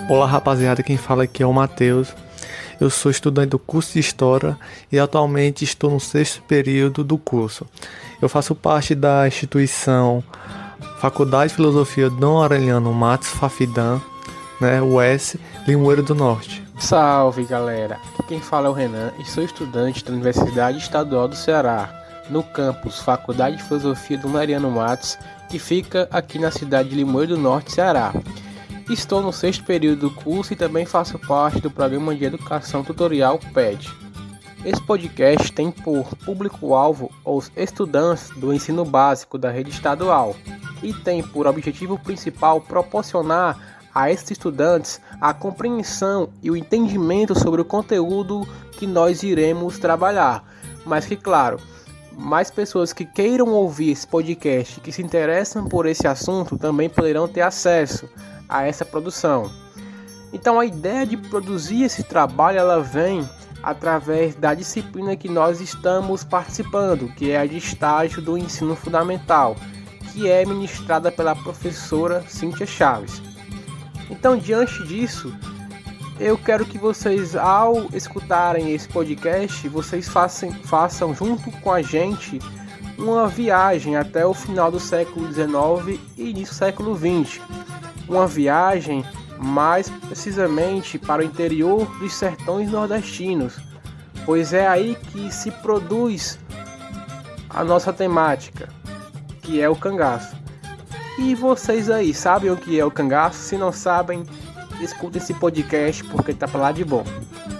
Olá rapaziada, quem fala aqui é o Matheus. Eu sou estudante do curso de História e atualmente estou no 6º período do curso. Eu faço parte da instituição Faculdade de Filosofia Dom Aureliano Matos Fafidam, UES, Limoeiro do Norte. Salve galera, aqui quem fala é o Renan e sou estudante da Universidade Estadual do Ceará, no campus Faculdade de Filosofia Dom Aureliano Matos, que fica aqui na cidade de Limoeiro do Norte, Ceará. Estou no 6º período do curso e também faço parte do programa de educação tutorial PED. Esse podcast tem por público-alvo os estudantes do ensino básico da rede estadual e tem por objetivo principal proporcionar a esses estudantes a compreensão e o entendimento sobre o conteúdo que nós iremos trabalhar. Mas que, claro, mais pessoas que queiram ouvir esse podcast, que se interessam por esse assunto, também poderão ter acesso a essa produção. Então a ideia de produzir esse trabalho, ela vem através da disciplina que nós estamos participando, que é a de estágio do ensino fundamental, que é ministrada pela professora Cíntia Chaves. Então, diante disso, eu quero que vocês, ao escutarem esse podcast, vocês façam junto com a gente uma viagem até o final do século XIX e início do século XX. Uma viagem mais precisamente para o interior dos sertões nordestinos, pois é aí que se produz a nossa temática, que é o cangaço. E vocês aí, sabem o que é o cangaço? Se não sabem, escutem esse podcast porque tá pra lá de bom.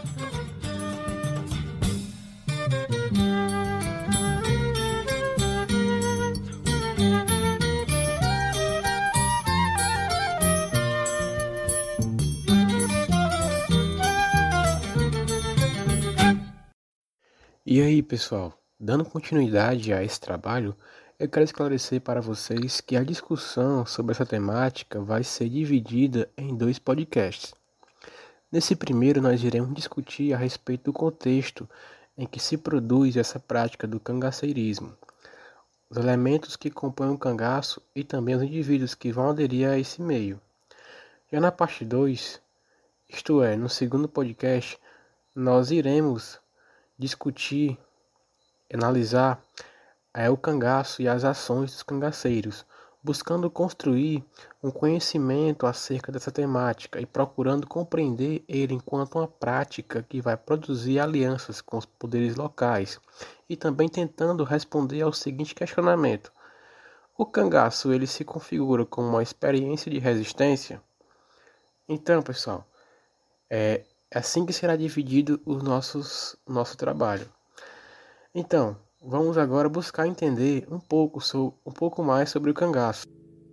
E aí pessoal, dando continuidade a esse trabalho, eu quero esclarecer para vocês que a discussão sobre essa temática vai ser dividida em 2 podcasts. Nesse primeiro nós iremos discutir a respeito do contexto em que se produz essa prática do cangaceirismo, os elementos que compõem o cangaço e também os indivíduos que vão aderir a esse meio. Já na parte 2, isto é, no segundo podcast, nós iremos discutir, analisar o cangaço e as ações dos cangaceiros, buscando construir um conhecimento acerca dessa temática e procurando compreender ele enquanto uma prática que vai produzir alianças com os poderes locais e também tentando responder ao seguinte questionamento: o cangaço ele se configura como uma experiência de resistência? Então, pessoal, é assim que será dividido o nosso trabalho. Então, vamos agora buscar entender um pouco mais sobre o cangaço.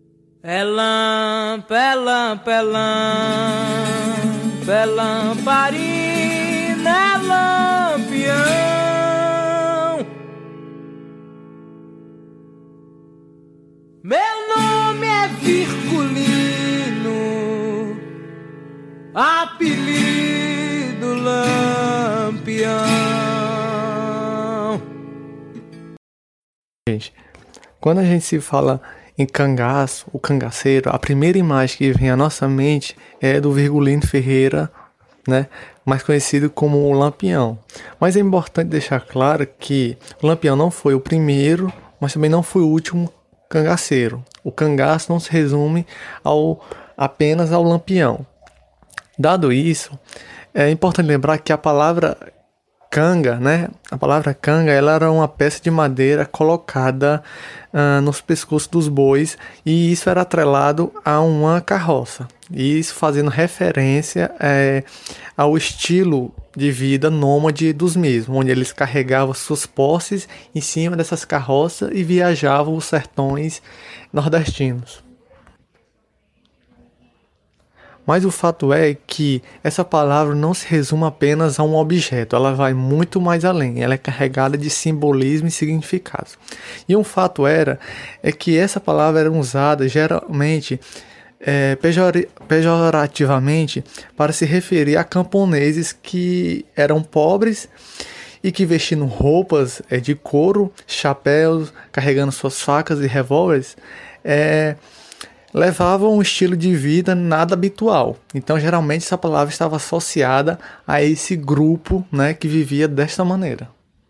Elam, pelam, pelam, pelam, parina, lampião. Meu nome é Virgulino, apelido Lampião. Gente, quando a gente se fala em cangaço, o cangaceiro, a primeira imagem que vem à nossa mente é do Virgulino Ferreira, mais conhecido como o Lampião. Mas é importante deixar claro que o Lampião não foi o primeiro, mas também não foi o último cangaceiro. O cangaço não se resume apenas ao Lampião. Dado isso, é importante lembrar que a palavra canga, a palavra canga, ela era uma peça de madeira colocada nos pescoços dos bois e isso era atrelado a uma carroça. E isso fazendo referência ao estilo de vida nômade dos mesmos, onde eles carregavam suas posses em cima dessas carroças e viajavam os sertões nordestinos. Mas o fato é que essa palavra não se resume apenas a um objeto, ela vai muito mais além, ela é carregada de simbolismo e significado. E um fato é que essa palavra era usada geralmente pejorativamente para se referir a camponeses que eram pobres e que vestindo roupas de couro, chapéus, carregando suas facas e revólveres, levavam um estilo de vida nada habitual. Então, geralmente, essa palavra estava associada a esse grupo, né, que vivia desta maneira.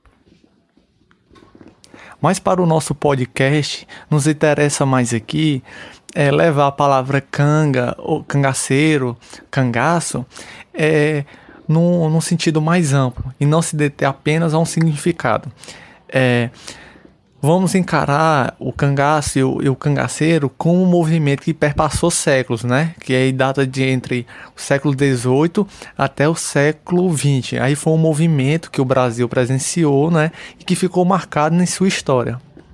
Mas para o nosso podcast, nos interessa mais aqui levar a palavra canga, ou cangaceiro, cangaço, num sentido mais amplo e não se deter apenas a um significado. Vamos encarar o cangaço e o cangaceiro como um movimento que perpassou séculos, né? Que aí data de entre o século XVIII até o século XX. Aí foi um movimento que o Brasil presenciou, né? E que ficou marcado em sua história.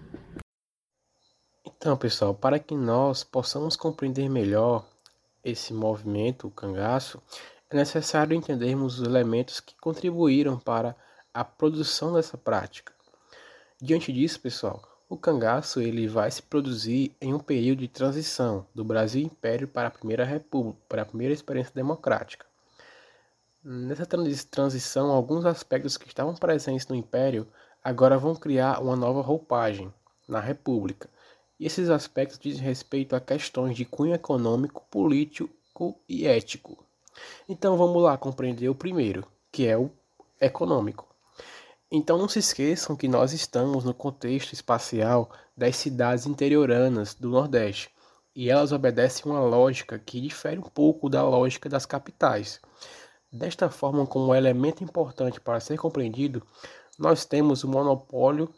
Então, pessoal, para que nós possamos compreender melhor esse movimento, o cangaço, é necessário entendermos os elementos que contribuíram para a produção dessa prática. Diante disso, pessoal, o cangaço ele vai se produzir em um período de transição do Brasil Império para a Primeira República, para a primeira experiência democrática. Nessa transição, alguns aspectos que estavam presentes no Império agora vão criar uma nova roupagem na República. E esses aspectos dizem respeito a questões de cunho econômico, político e ético. Então vamos lá compreender o primeiro, que é o econômico. Então não se esqueçam que nós estamos no contexto espacial das cidades interioranas do Nordeste, e elas obedecem uma lógica que difere um pouco da lógica das capitais. Desta forma, como elemento importante para ser compreendido, nós temos o monopólio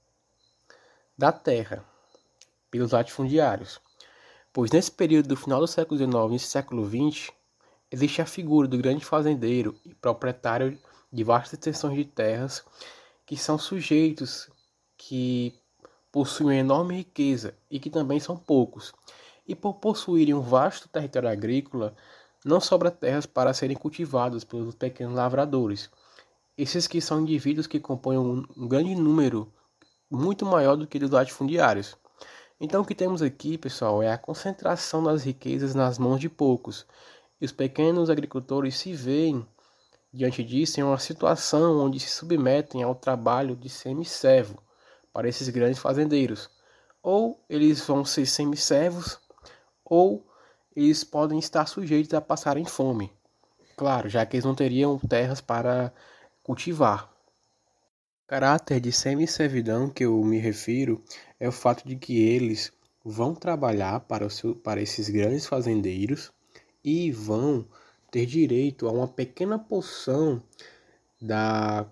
da terra pelos latifundiários, pois nesse período do final do século XIX e início do século XX, existe a figura do grande fazendeiro e proprietário de vastas extensões de terras, que são sujeitos que possuem uma enorme riqueza e que também são poucos. E por possuírem um vasto território agrícola, não sobra terras para serem cultivadas pelos pequenos lavradores. Esses que são indivíduos que compõem um grande número, muito maior do que dos latifundiários. Então o que temos aqui, pessoal, é a concentração das riquezas nas mãos de poucos. E os pequenos agricultores se veem diante disso, em uma situação onde se submetem ao trabalho de semi-servo para esses grandes fazendeiros. Ou eles vão ser semi-servos, ou eles podem estar sujeitos a passarem fome. Claro, já que eles não teriam terras para cultivar. O caráter de semi-servidão que eu me refiro é o fato de que eles vão trabalhar para esses grandes fazendeiros e vão ter direito a uma pequena porção da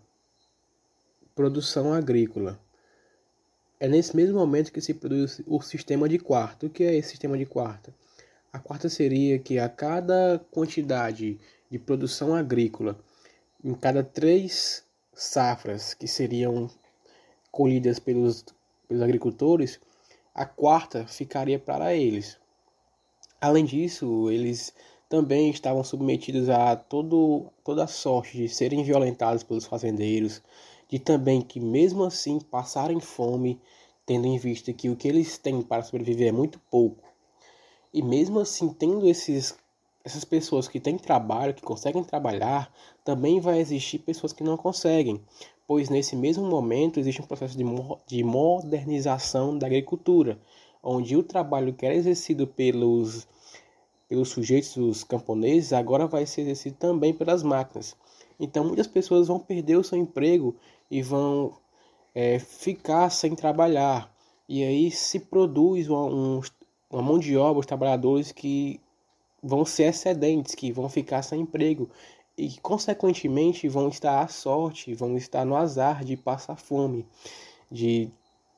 produção agrícola. É nesse mesmo momento que se produz o sistema de quarta. O que é esse sistema de quarta? A quarta seria que a cada quantidade de produção agrícola, em cada 3 safras que seriam colhidas pelos agricultores, a quarta ficaria para eles. Além disso, eles também estavam submetidos a toda sorte de serem violentados pelos fazendeiros, de também que mesmo assim passarem fome, tendo em vista que o que eles têm para sobreviver é muito pouco. E mesmo assim, tendo essas pessoas que têm trabalho, que conseguem trabalhar, também vai existir pessoas que não conseguem, pois nesse mesmo momento existe um processo de modernização da agricultura, onde o trabalho que era exercido pelos sujeitos, os camponeses, agora vai ser exercido também pelas máquinas. Então muitas pessoas vão perder o seu emprego e vão ficar sem trabalhar. E aí se produz uma mão de obra, os trabalhadores que vão ser excedentes, que vão ficar sem emprego e que consequentemente vão estar à sorte, vão estar no azar de passar fome, de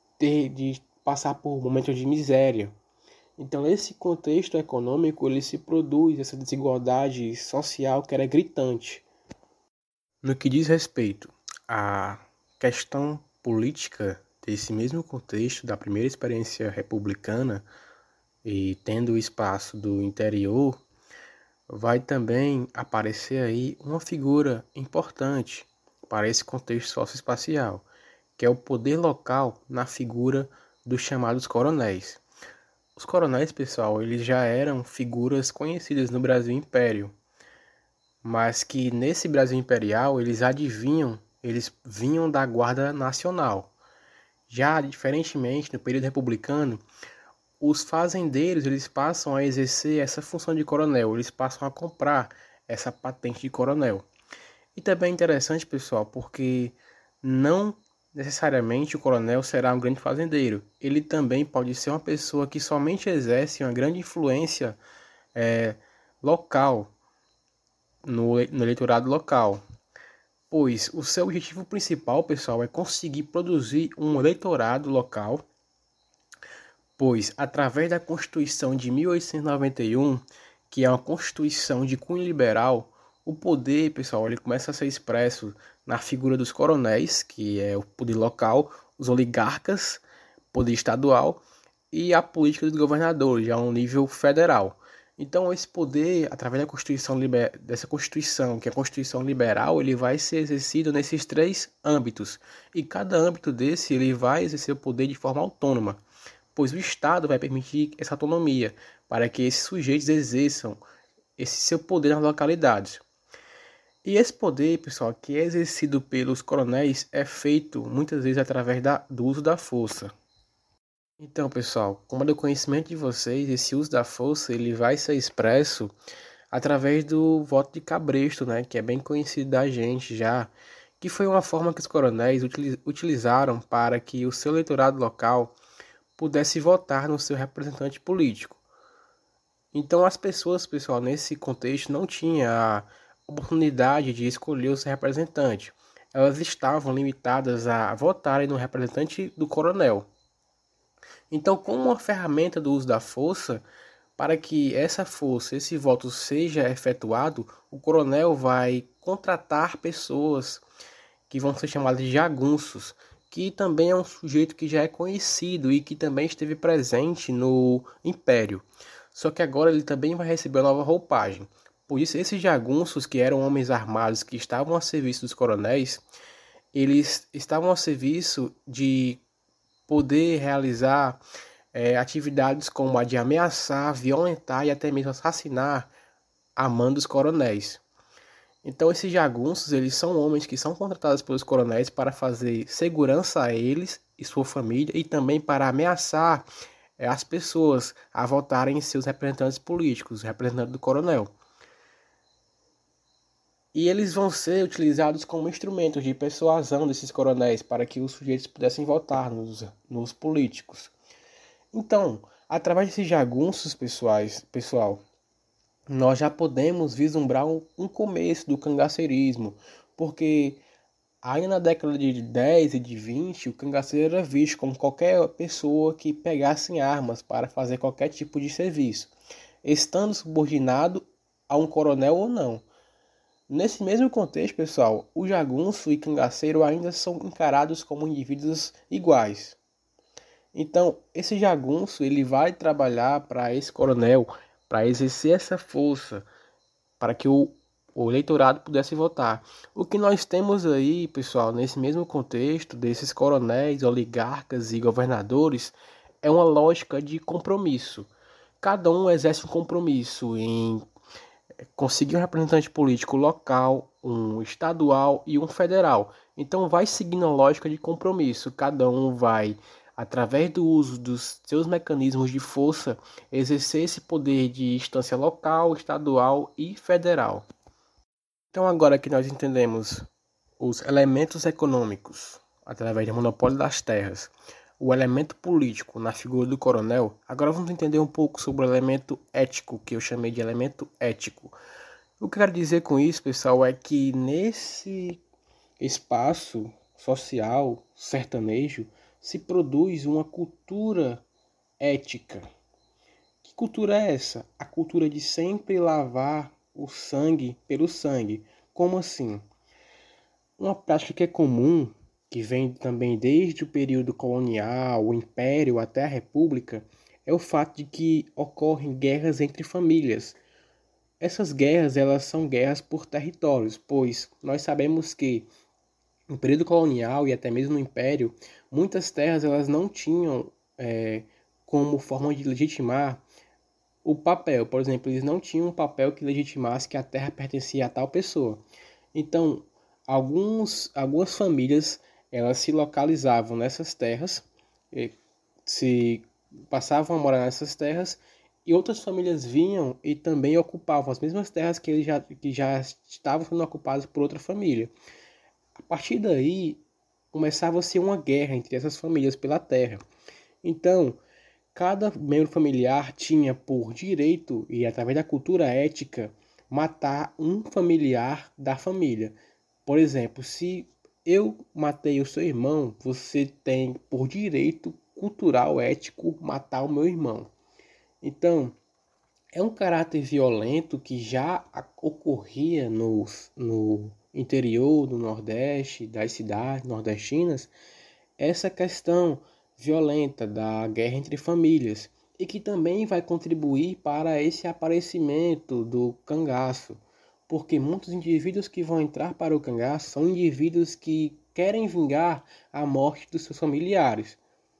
passar por momentos de miséria. Então, esse contexto econômico, ele se produz, essa desigualdade social que era gritante. No que diz respeito à questão política desse mesmo contexto da primeira experiência republicana e tendo o espaço do interior, vai também aparecer aí uma figura importante para esse contexto socioespacial, que é o poder local na figura dos chamados coronéis. Os coronéis, pessoal, eles já eram figuras conhecidas no Brasil Império, mas que nesse Brasil Imperial eles vinham da Guarda Nacional. Já, diferentemente, no período republicano, os fazendeiros eles passam a exercer essa função de coronel, eles passam a comprar essa patente de coronel. E também é interessante, pessoal, porque não necessariamente o coronel será um grande fazendeiro. Ele também pode ser uma pessoa que somente exerce uma grande influência local, no eleitorado local. Pois o seu objetivo principal, pessoal, é conseguir produzir um eleitorado local, pois através da Constituição de 1891, que é uma Constituição de cunho liberal, o poder, pessoal, ele começa a ser expresso na figura dos coronéis, que é o poder local, os oligarcas, poder estadual, e a política dos governadores, já um nível federal. Então, esse poder, através dessa Constituição, que é a Constituição liberal, ele vai ser exercido nesses 3 âmbitos. E cada âmbito desse, ele vai exercer o poder de forma autônoma, pois o Estado vai permitir essa autonomia para que esses sujeitos exerçam esse seu poder nas localidades. E esse poder, pessoal, que é exercido pelos coronéis, é feito muitas vezes através do uso da força. Então, pessoal, como é do conhecimento de vocês, esse uso da força ele vai ser expresso através do voto de cabresto, né, que é bem conhecido da gente já, que foi uma forma que os coronéis utilizaram para que o seu eleitorado local pudesse votar no seu representante político. Então, as pessoas, pessoal, nesse contexto não tinham a oportunidade de escolher o seu representante. Elas estavam limitadas a votarem no representante do coronel. Então, como uma ferramenta do uso da força, para que essa força, esse voto seja efetuado, o coronel vai contratar pessoas que vão ser chamadas de jagunços, que também é um sujeito que já é conhecido e que também esteve presente no Império. Só que agora ele também vai receber uma nova roupagem. Por isso, esses jagunços, que eram homens armados que estavam a serviço dos coronéis, eles estavam a serviço de poder realizar atividades como a de ameaçar, violentar e até mesmo assassinar a mando dos coronéis. Então esses jagunços, eles são homens que são contratados pelos coronéis para fazer segurança a eles e sua família e também para ameaçar as pessoas a votarem em seus representantes políticos, representantes do coronel. E eles vão ser utilizados como instrumentos de persuasão desses coronéis para que os sujeitos pudessem votar nos políticos. Então, através desses jagunços, pessoal, nós já podemos vislumbrar um começo do cangaceirismo, porque ainda na década de 10 e de 20, o cangaceiro era visto como qualquer pessoa que pegasse armas para fazer qualquer tipo de serviço, estando subordinado a um coronel ou não. Nesse mesmo contexto, pessoal, o jagunço e cangaceiro ainda são encarados como indivíduos iguais. Então, esse jagunço ele vai trabalhar para esse coronel, para exercer essa força, para que o eleitorado pudesse votar. O que nós temos aí, pessoal, nesse mesmo contexto desses coronéis, oligarcas e governadores, é uma lógica de compromisso. Cada um exerce um compromisso em conseguir um representante político local, um estadual e um federal. Então vai seguindo a lógica de compromisso. Cada um vai, através do uso dos seus mecanismos de força, exercer esse poder de instância local, estadual e federal. Então agora que nós entendemos os elementos econômicos através do monopólio das terras, o elemento político na figura do coronel, agora vamos entender um pouco sobre o elemento ético, que eu chamei de elemento ético. O que eu quero dizer com isso, pessoal, é que nesse espaço social sertanejo se produz uma cultura ética. Que cultura é essa? A cultura de sempre lavar o sangue pelo sangue. Como assim? Uma prática que é comum, que vem também desde o período colonial, o Império até a República, é o fato de que ocorrem guerras entre famílias. Essas guerras, elas são guerras por territórios, pois nós sabemos que no período colonial e até mesmo no Império, muitas terras elas não tinham como forma de legitimar o papel. Por exemplo, eles não tinham um papel que legitimasse que a terra pertencia a tal pessoa. Então, algumas famílias elas se localizavam nessas terras, se passavam a morar nessas terras e outras famílias vinham e também ocupavam as mesmas terras que já estavam sendo ocupadas por outra família. A partir daí, começava-se uma guerra entre essas famílias pela terra. Então, cada membro familiar tinha por direito, e através da cultura ética, matar um familiar da família. Por exemplo, se eu matei o seu irmão, você tem por direito cultural, ético, matar o meu irmão. Então, é um caráter violento que já ocorria no interior do Nordeste, das cidades nordestinas, essa questão violenta da guerra entre famílias e que também vai contribuir para esse aparecimento do cangaço, porque muitos indivíduos que vão entrar para o cangaço são indivíduos que querem vingar a morte dos seus familiares.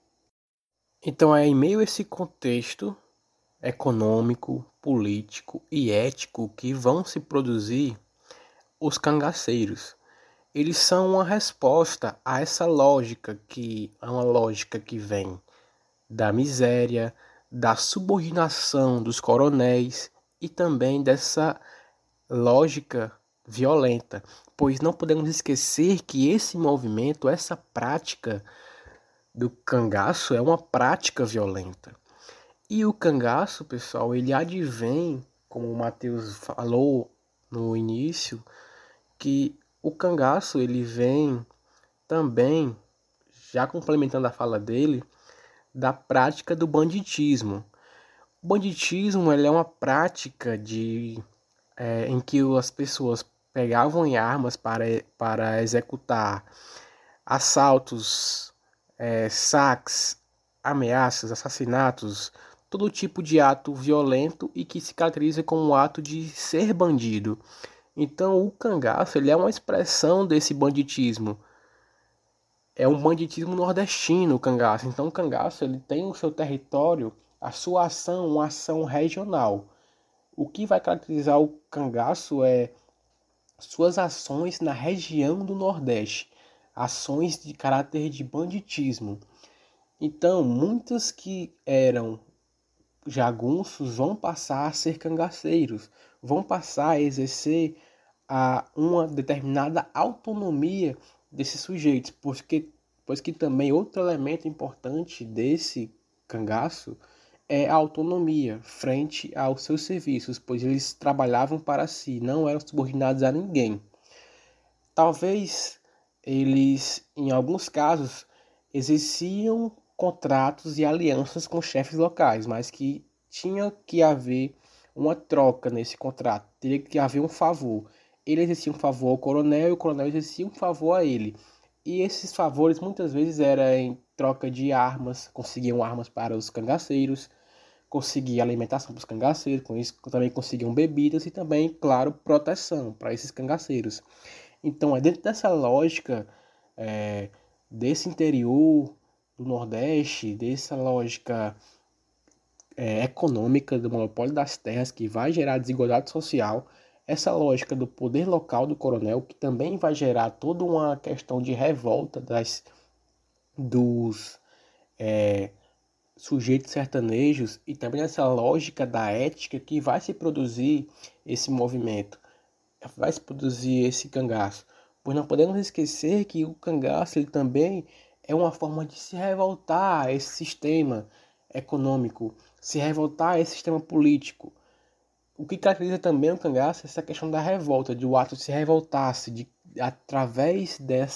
Então é em meio a esse contexto econômico, político e ético que vão se produzir os cangaceiros. Eles são uma resposta a essa lógica que é uma lógica que vem da miséria, da subordinação dos coronéis e também dessa lógica violenta, pois não podemos esquecer que esse movimento, essa prática do cangaço é uma prática violenta. E o cangaço, pessoal, ele advém, como o Matheus falou no início, que o cangaço ele vem também, já complementando a fala dele, da prática do banditismo. O banditismo ele é uma prática em que as pessoas pegavam em armas para executar assaltos, saques, ameaças, assassinatos, todo tipo de ato violento e que se caracteriza como um ato de ser bandido. Então o cangaço ele é uma expressão desse banditismo. É um banditismo nordestino o cangaço. Então o cangaço ele tem o seu território, a sua ação, uma ação regional. O que vai caracterizar o cangaço é suas ações na região do Nordeste. Ações de caráter de banditismo. Então, muitos que eram jagunços vão passar a ser cangaceiros, vão passar a exercer uma determinada autonomia desses sujeitos, pois que também outro elemento importante desse cangaço é a autonomia frente aos seus serviços, pois eles trabalhavam para si, não eram subordinados a ninguém. Talvez eles, em alguns casos, exerciam contratos e alianças com chefes locais, mas que tinha que haver uma troca nesse contrato, teria que haver um favor. Ele exercia um favor ao coronel e o coronel exercia um favor a ele. E esses favores muitas vezes eram em troca de armas, conseguiam armas para os cangaceiros, conseguiam alimentação para os cangaceiros, com isso também conseguiam bebidas e também, claro, proteção para esses cangaceiros. Então é dentro dessa lógica desse interior do Nordeste, dessa lógica econômica do monopólio das terras que vai gerar desigualdade social, essa lógica do poder local do coronel que também vai gerar toda uma questão de revolta dos sujeitos sertanejos e também essa lógica da ética que vai se produzir esse movimento, vai se produzir esse cangaço. Pois não podemos esquecer que o cangaço ele também é uma forma de se revoltar a esse sistema econômico, se revoltar a esse sistema político. O que caracteriza também o cangaço é essa questão da revolta, de o ato de se revoltar-se, através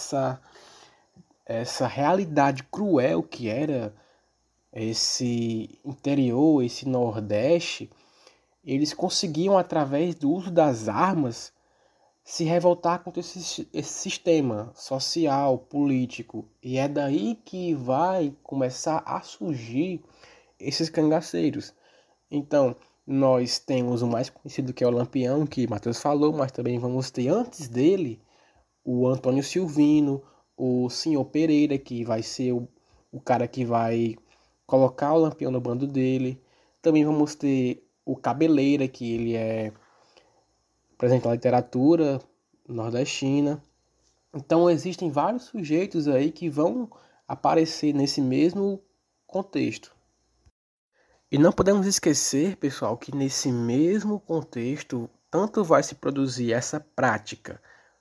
essa realidade cruel que era esse interior, esse Nordeste, eles conseguiam, através do uso das armas, se revoltar contra esse sistema social, político. E é daí que vai começar a surgir esses cangaceiros. Então, nós temos o mais conhecido que é o Lampião, que Matheus falou, mas também vamos ter antes dele o Antônio Silvino, o Senhor Pereira, que vai ser o cara que vai colocar o Lampião no bando dele. Também vamos ter o Cabeleira, que ele é presente na literatura nordestina. Então existem vários sujeitos aí que vão aparecer nesse mesmo contexto. E não podemos esquecer, pessoal, que nesse mesmo contexto, tanto vai se produzir essa prática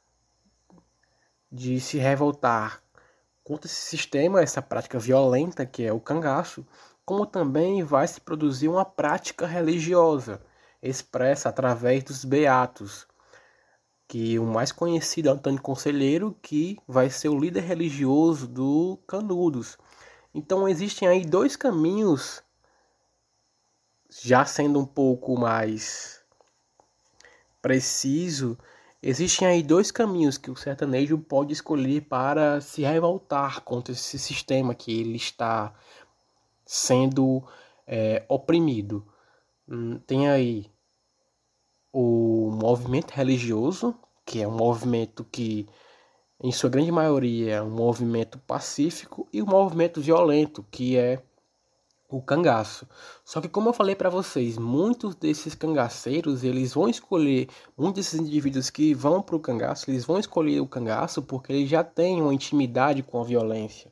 de se revoltar contra esse sistema, essa prática violenta que é o cangaço, como também vai se produzir uma prática religiosa, expressa através dos beatos, que o mais conhecido é Antônio Conselheiro, que vai ser o líder religioso do Canudos. Então existem aí dois caminhos, já sendo um pouco mais preciso, existem aí dois caminhos que o sertanejo pode escolher para se revoltar contra esse sistema que ele está sendo oprimido. Tem aí o movimento religioso, que é um movimento que, em sua grande maioria, é um movimento pacífico, e o movimento violento, que é o cangaço. Só que, como eu falei para vocês, muitos desses cangaceiros, eles vão escolher, muitos desses indivíduos que vão para o cangaço, eles vão escolher o cangaço porque eles já têm uma intimidade com a violência.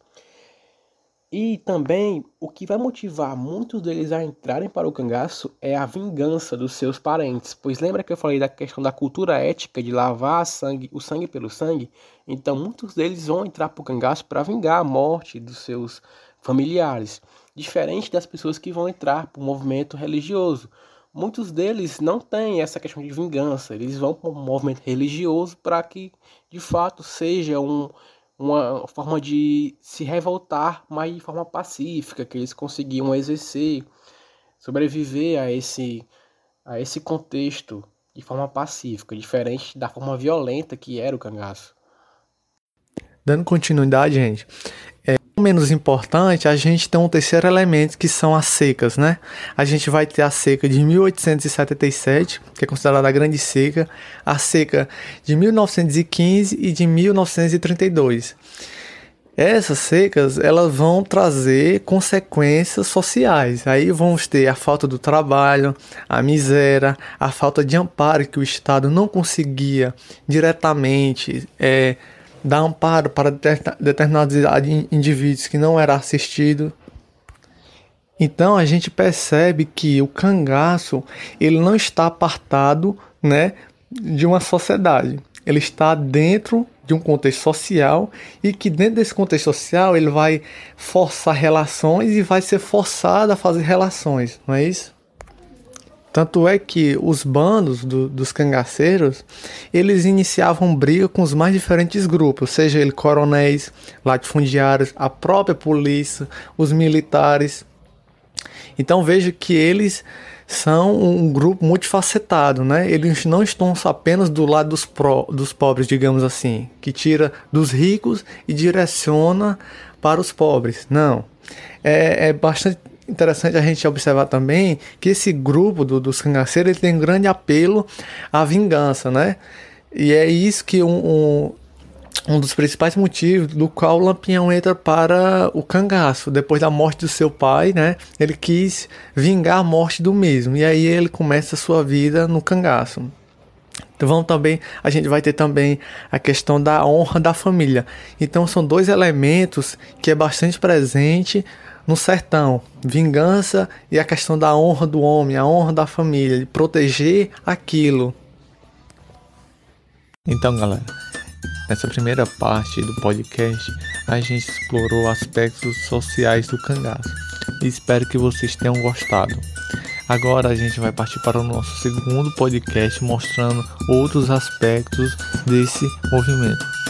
E também, o que vai motivar muitos deles a entrarem para o cangaço é a vingança dos seus parentes. Pois lembra que eu falei da questão da cultura ética de lavar o sangue pelo sangue? Então, muitos deles vão entrar para o cangaço para vingar a morte dos seus familiares. Diferente das pessoas que vão entrar para o movimento religioso. Muitos deles não têm essa questão de vingança. Eles vão para o movimento religioso para que, de fato, seja uma forma de se revoltar, mas de forma pacífica, que eles conseguiam exercer, sobreviver a esse contexto de forma pacífica, diferente da forma violenta que era o cangaço. Dando continuidade, gente, não menos importante, a gente tem um terceiro elemento que são as secas, né? A gente vai ter a seca de 1877, que é considerada a grande seca, a seca de 1915 e de 1932. Essas secas, elas vão trazer consequências sociais. Aí vamos ter a falta do trabalho, a miséria, a falta de amparo que o Estado não conseguia diretamente dar amparo para determinados indivíduos que não era assistido. Então a gente percebe que o cangaço, ele não está apartado, né, de uma sociedade. Ele está dentro de um contexto social e que dentro desse contexto social ele vai forçar relações e vai ser forçado a fazer relações, não é isso? Tanto é que os bandos dos cangaceiros, eles iniciavam briga com os mais diferentes grupos, seja ele coronéis, latifundiários, a própria polícia, os militares. Então veja que eles são um grupo multifacetado, né? Eles não estão apenas do lado dos pobres, digamos assim, que tira dos ricos e direciona para os pobres. Não. É bastante interessante a gente observar também que esse grupo dos cangaceiros ele tem um grande apelo à vingança, né? E é isso que um dos principais motivos do qual o Lampião entra para o cangaço. Depois da morte do seu pai, né? Ele quis vingar a morte do mesmo. E aí ele começa a sua vida no cangaço. Então a gente vai ter também a questão da honra da família. Então são dois elementos que é bastante presente no sertão, vingança e a questão da honra do homem, a honra da família, de proteger aquilo. Então, galera, nessa primeira parte do podcast, a gente explorou aspectos sociais do cangaço e espero que vocês tenham gostado. Agora a gente vai partir para o nosso segundo podcast mostrando outros aspectos desse movimento.